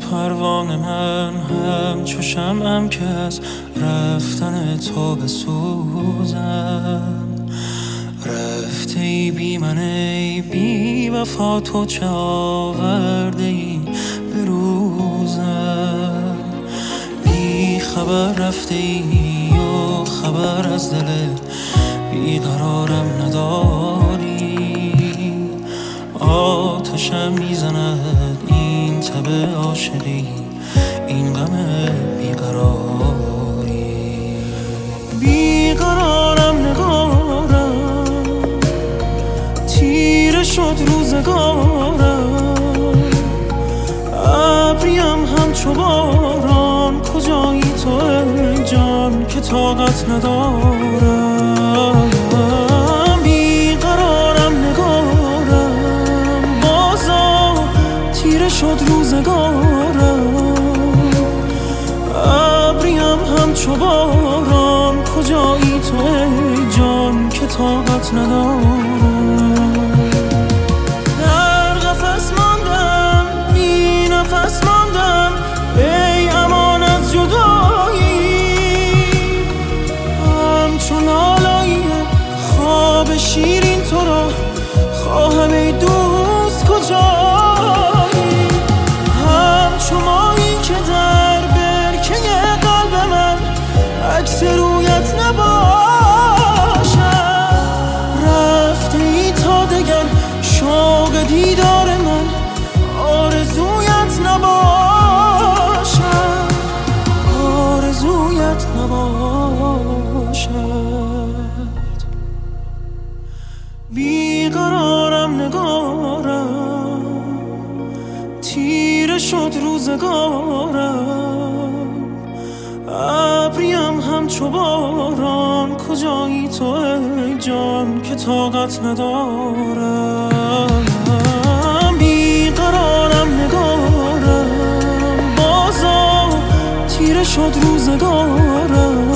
پروانه من همچو شمعم که از رفتن تو بسوزم. رفته ای بی من ای بی وفا، تو چه آورده ای به روزم. بی خبر رفته ای و خبر از دل بیقرارم نداری. آتشم میزند این تب عاشقی، این غم بیقراری. بیقرارم نگارم، تیره شد روزگارم. ابریم همچو باران، کجایی تو ای جان که طاقت ندارم. بیقرارم نگارم، بازا تیره شد روزگارم. ابریم همچو باران، کجایی تو ای جان که طاقت ندارم. در قفس ماندم، بی نفس ماندم، ای امان از جدایی. همچون آلایی خواب شیرین تو را خواهم ای دوست کجایی. همچون مایی که در برکه قلب من عکس رویت نباشد. رفته ای تا دگر شوق دیدار من آرزویت نباشد، آرزویت نباشد. بیقرارم نگارم، تیره شد روزگارم. ابریم همچو باران، کجایی تو ای جان که طاقت ندارم. بیقرارم نگارم، بازا تیره شد روزگارم.